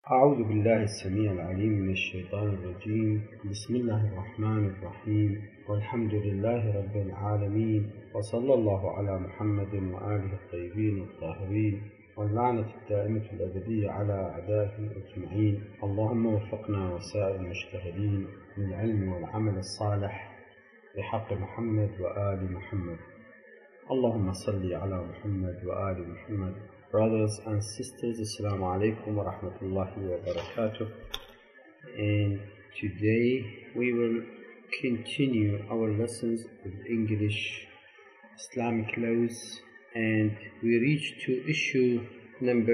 أعوذ بالله السميع العليم من الشيطان الرجيم. بسم الله الرحمن الرحيم، والحمد لله رب العالمين، وصلى الله على محمد وآله الطيبين الطاهرين، واللعنة الدائمة الأبدية على أعدائهم أجمعين. اللهم وفقنا وسائر المجتهدين للعلم والعمل الصالح بحق محمد وآل محمد. اللهم صل على محمد وآل محمد. Brothers and sisters, Assalamu alaikum wa rahmatullahi wa barakatuh. And today we will continue our lessons with English Islamic laws, and we reach to issue number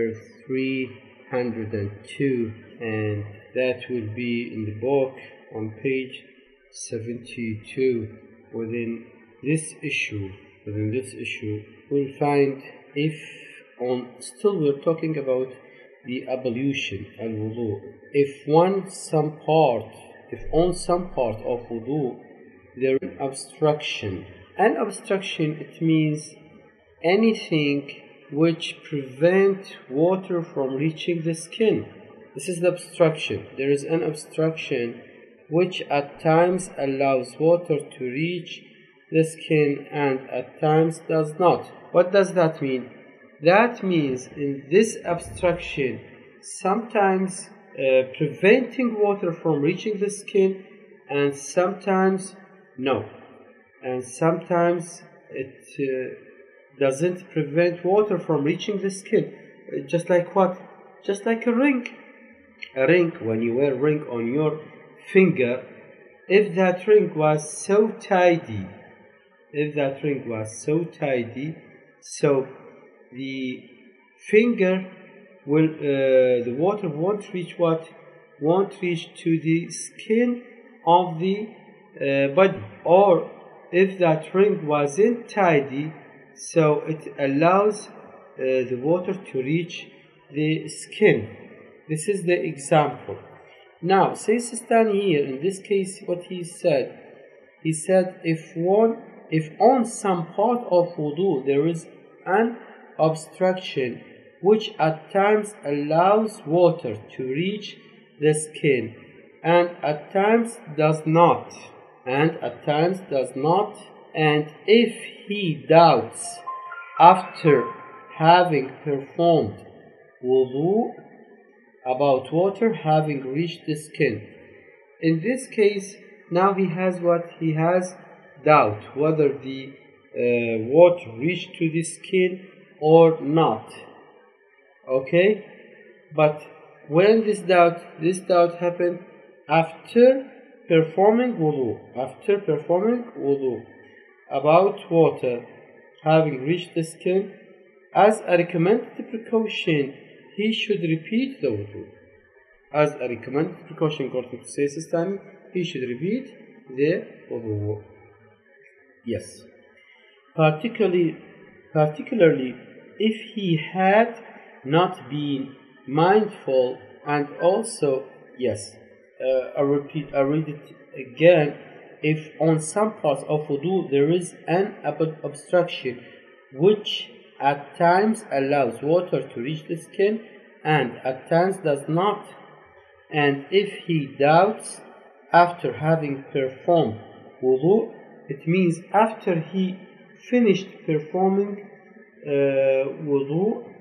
302, and that will be in the book on page 72. Within this issue, we'll find still we're talking about the ablution, al-wudu. If on some part of wudu there is an obstruction, it means anything which prevent water from reaching the skin. This is the obstruction. There is an obstruction which at times allows water to reach the skin and at times does not. What does that mean? That means in this obstruction, sometimes preventing water from reaching the skin, and sometimes no. And sometimes it doesn't prevent water from reaching the skin. Just like what? Just like a ring. A ring, when you wear a ring on your finger, if that ring was so tidy, so the finger will, the water won't reach to the skin of the body. Or if that ring wasn't tidy, so it allows the water to reach the skin. This is the example. Now, Sayyid Sistani here, in this case, what he said, if on some part of wudu there is an obstruction which at times allows water to reach the skin and at times does not, and if he doubts after having performed wudu about water having reached the skin, in this case now he has doubt whether the water reached to the skin or not. Okay, but when this doubt happened after performing wudu about water having reached the skin, as a recommended precaution he should repeat the wudu. As a recommended precaution, according to Sayyid Sistani, he should repeat the wudu. Yes, particularly if he had not been mindful, and also, I read it again, if on some parts of wudu there is an obstruction which at times allows water to reach the skin and at times does not, and if he doubts after having performed wudu, it means after he finished performing wudu,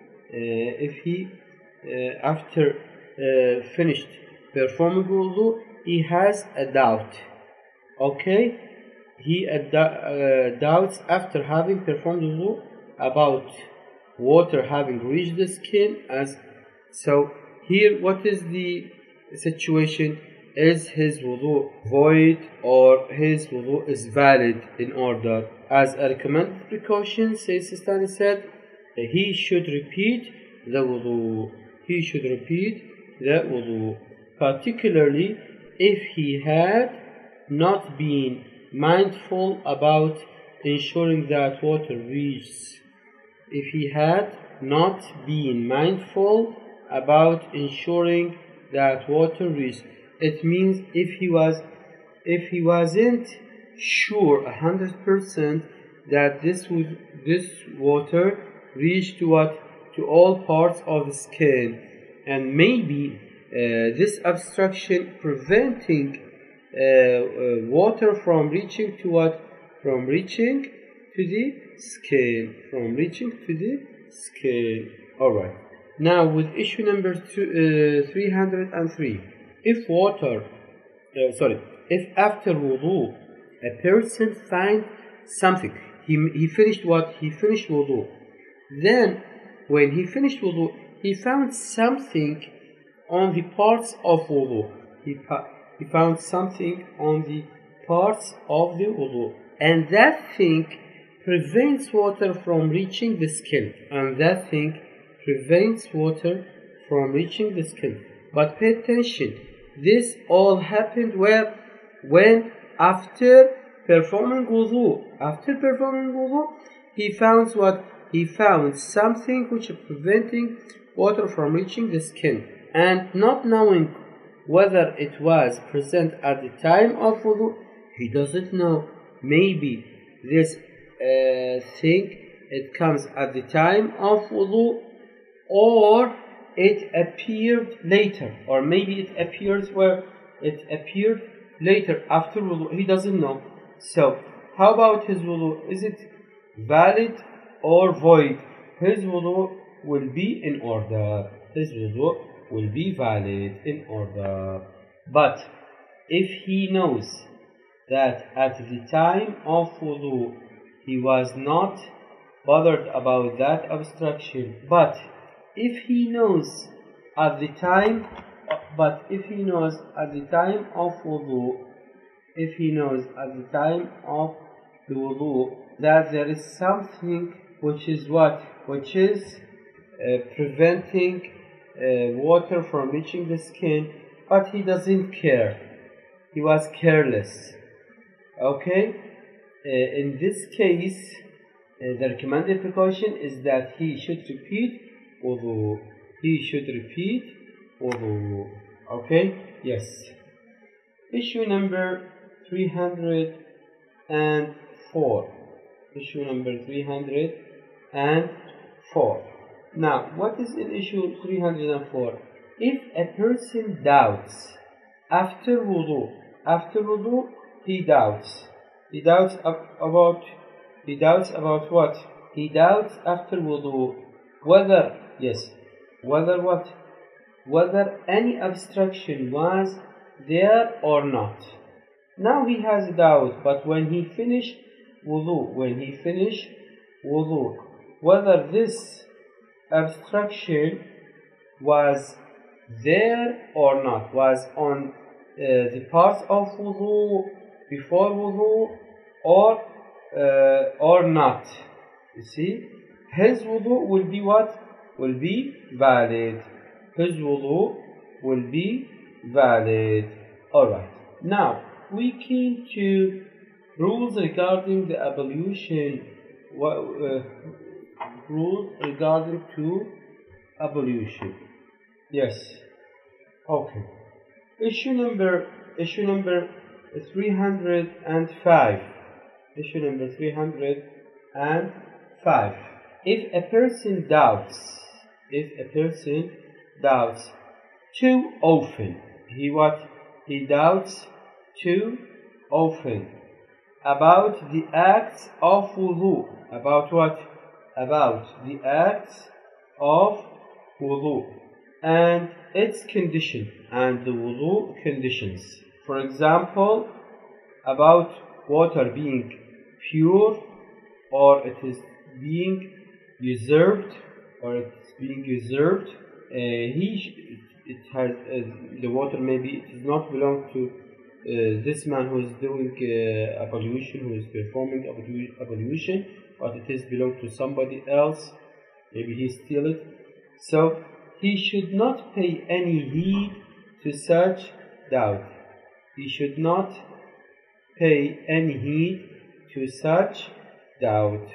finished performing wudu, he has a doubt. Okay, he doubts after having performed wudu about water having reached the skin. So here, what is the situation? Is his wudu void or his wudu is valid in order? As a recommended precaution, Sayyid Sistani said, he should repeat the wudu. Particularly if he had not been mindful about ensuring that water reaches. If he had not been mindful about ensuring that water reaches, it means if he wasn't sure 100% that this water reached to all parts of the skin, and maybe this obstruction preventing water from reaching to what? From reaching to the skin. From reaching to the skin. Alright. Now with issue number 303. If after wudu a person find something, he finished what? He finished wudu. Then when he finished wudu, he found something on the parts of wudu. He found something on the parts of the wudu, and that thing prevents water from reaching the skin. But pay attention, this all happened when after performing wudu, he found what? He found something which is preventing water from reaching the skin, and not knowing whether it was present at the time of wudu, he doesn't know. Maybe this thing, it comes at the time of wudu, or it appeared later, or maybe it appeared later after wudu. He doesn't know. So how about his wudu? Is it valid or void? His wudu will be in order. His wudu will be valid in order. But if he knows that at the time of wudu he was not bothered about that obstruction, but if he knows at the time of the wudu that there is something which is preventing water from reaching the skin, but he doesn't care, he was careless, okay, in this case the recommended precaution is that he should repeat wudu. Okay, yes. Issue number 304. Now, what is in issue 304? If a person doubts after wudu, he doubts about what? He doubts after wudu whether any obstruction was there or not. Now he has a doubt, but when he finished wudu, whether this obstruction was there or not, was on the parts of wudu, before wudu, or not. You see, his wudu will be what? Will be valid. His wudu will be valid. Alright. Now, we came to rules regarding the ablution. Rules regarding to ablution. Yes. Okay. Issue number 305. Issue number 305. If a person doubts too often, he doubts too often about the acts of wudu. About what? About the acts of wudu and its condition, and the wudu conditions. For example, about water being pure, or it is being usurped, the water maybe it does not belong to this man who is doing ablution, who is performing ablution, but it is belong to somebody else. Maybe he steal it. So he should not pay any heed to such doubt. He should not pay any heed to such doubt.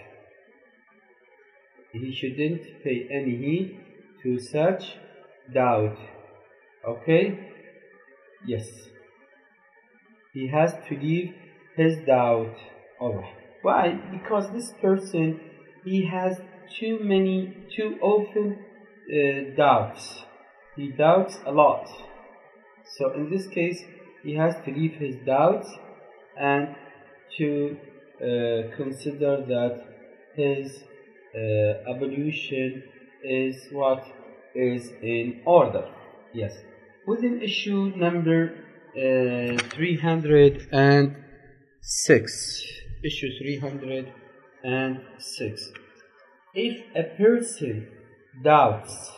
He shouldn't pay any heed to such doubt. Okay? Yes. He has to leave his doubt. Alright. Why? Because this person, he has too often doubts. He doubts a lot. So in this case, he has to leave his doubts and to consider that his ablution is what is in order. Yes. Within issue number 306, issue 306, if a person doubts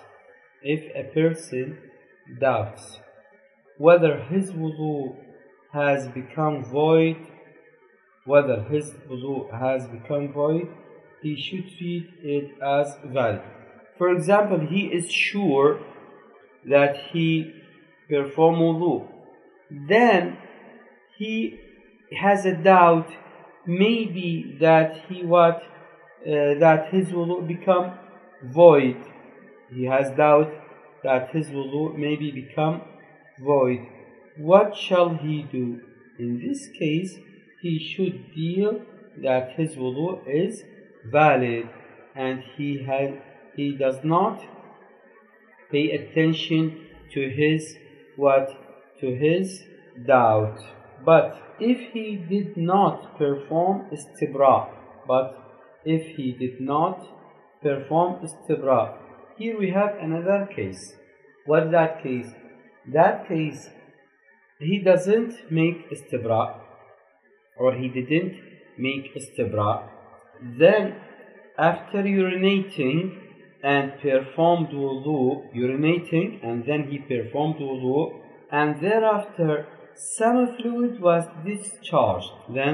whether his wudu has become void, he should treat it as valid. For example, he is sure that he performed wudu, then he has a doubt maybe that that his wudu become void. He has doubt that his wudu maybe become void. What shall he do? In this case, he should deal that his wudu is valid, and he does not pay attention to his doubt. But if he did not perform istibra, here we have another case. What that case? That case, he doesn't make istibra, or he didn't make istibra. Then, after urinating and performed wudu, and thereafter some fluid was discharged.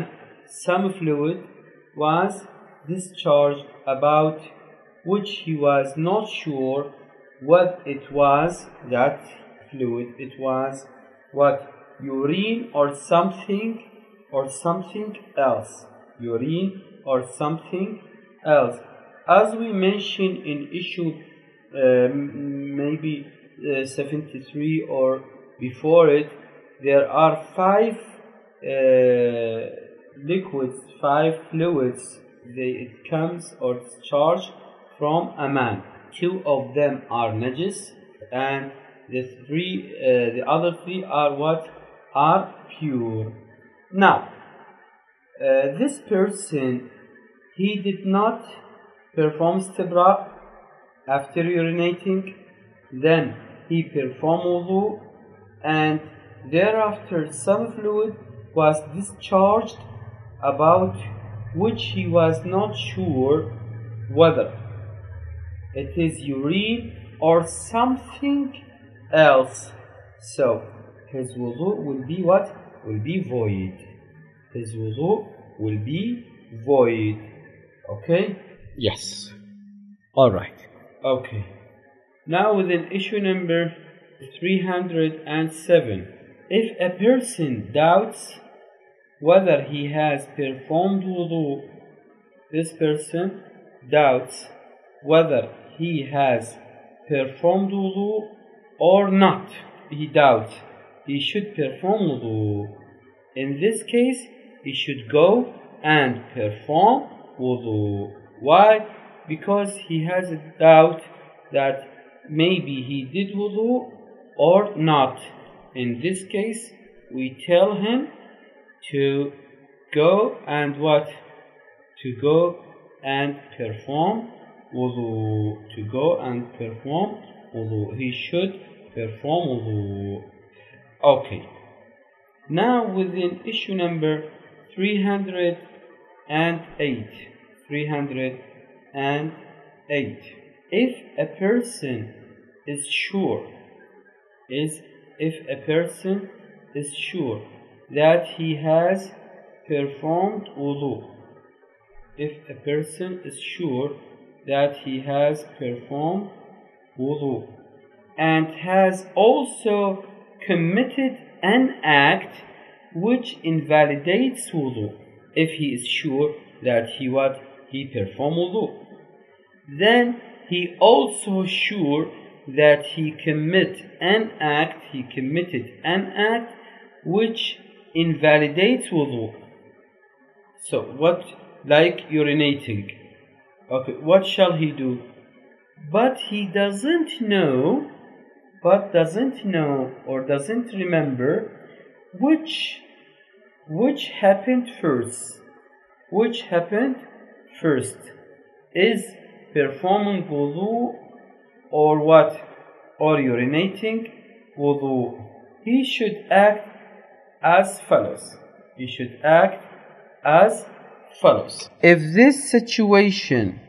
About which he was not sure what it was, that fluid. It was what? Urine or something else. As we mentioned in issue 73 or before it, there are 5 fluids. It comes or discharged from a man. 2 of them are najis, and the other 3 are what? Are pure. Now, this person, he did not perform istibra after urinating, then he performed wudu, and thereafter some fluid was discharged about which he was not sure whether it is urine or something else. So his wudu will be what? Will be void. His wudu will be void. Okay? Yes. Alright. Okay. Now within issue number 307, if a person doubts whether he has performed wudu, this person doubts whether he has performed wudu or not. He doubts he should perform wudu. In this case, he should go and perform wudu. Why? Because he has a doubt that maybe he did wudu or not. In this case, we tell him to go and what? To go and perform wudu. He should perform wudu. Okay. Now within issue number 308. If a person is sure that he has performed wudu, and has also committed an act which invalidates wudu, if he is sure that he performed wudu, then he also sure that he committed an act which invalidates wudu. So what? Like urinating. Okay, what shall he do? But he doesn't know but doesn't know or doesn't remember which happened first. Which happened first? Is performing wudu or what? Or urinating wudu? He should act as follows. He should act as follows. If this situation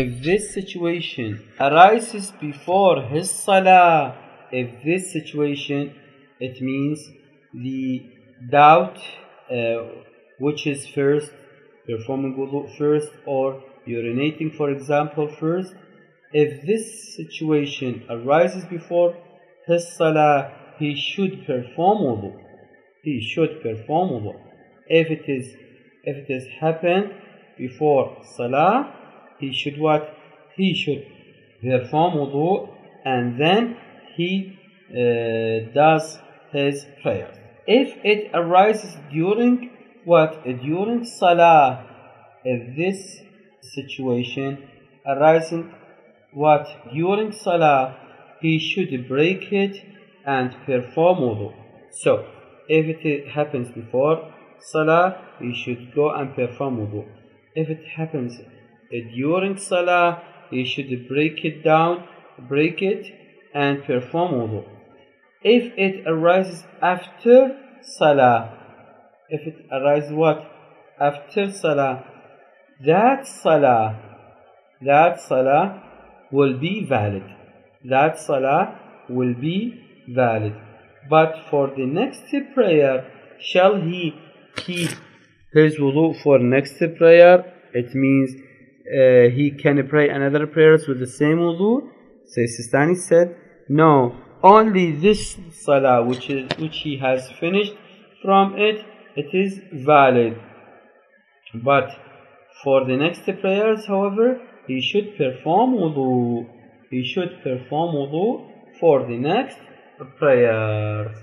arises before his salah, if this situation, it means the doubt which is first, performing wudu first or urinating, for example, first. If this situation arises before his salah, he should perform wudu. He should perform wudu. If it is happened before salah, he should what? He should perform wudu and then he does his prayer. If it arises during what? During salah, if this situation arises what? During salah, he should break it and perform wudu. So, if it happens before salah, he should go and perform wudu. If it happens during salah, he should break it and perform wudu. If it arises after salah, if it arises what? After salah, that salah will be valid. That salah will be valid. But for the next prayer, shall he keep his wudu for next prayer? It means he can pray another prayers with the same wudu. Sistani said, no, only this salah which he has finished from it is valid. But for the next prayers, however, he should perform wudu. He should perform wudu for the next prayers.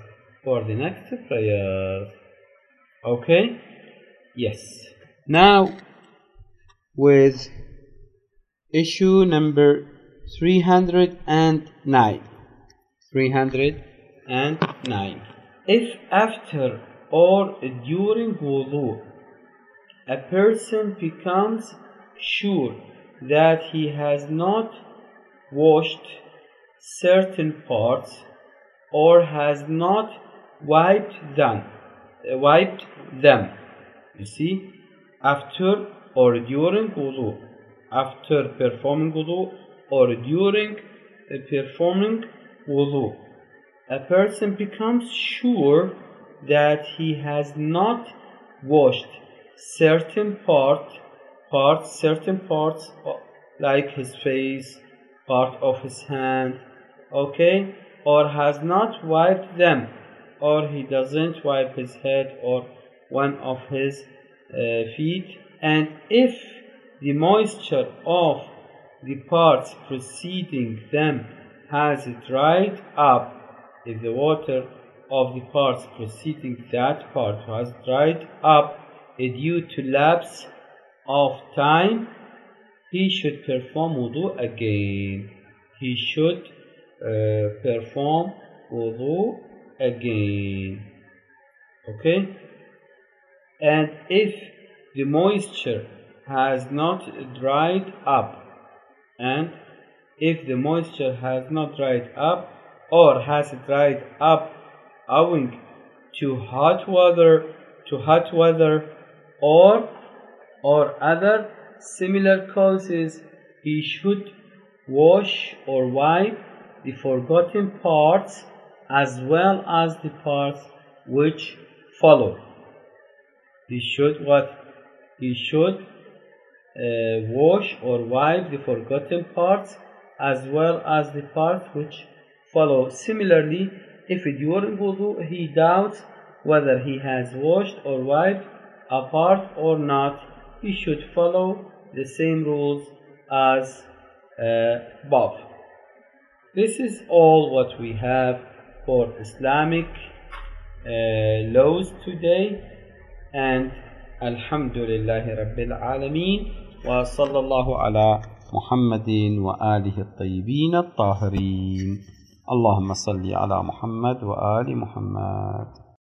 Okay? Yes. Now, with issue number 309. If after or during wudu a person becomes sure that he has not washed certain parts or has not wiped them, you see, after or during wudu, after performing wudu or during performing wudu, a person becomes sure that he has not washed certain parts like his face, part of his hand, okay, or has not wiped them, or he doesn't wipe his head or one of his feet, and if the moisture of the parts preceding them has dried up, if the water of the parts preceding that part has dried up due to lapse of time, he should perform wudu again. He should perform wudu again. Okay? And if the moisture has not dried up, or has dried up owing to hot weather or other similar causes, he should wash or wipe the forgotten parts as well as the parts which follow. He should wash or wipe the forgotten parts as well as the parts which follow. Similarly, if during wudu he doubts whether he has washed or wiped a part or not, he should follow the same rules as above. This is all what we have for Islamic laws today, and Alhamdulillahi Rabbil Alameen, wa sallallahu ala Muhammadin wa alihi at-tayyibin at-tahirin. اللهم صل على محمد وآل محمد.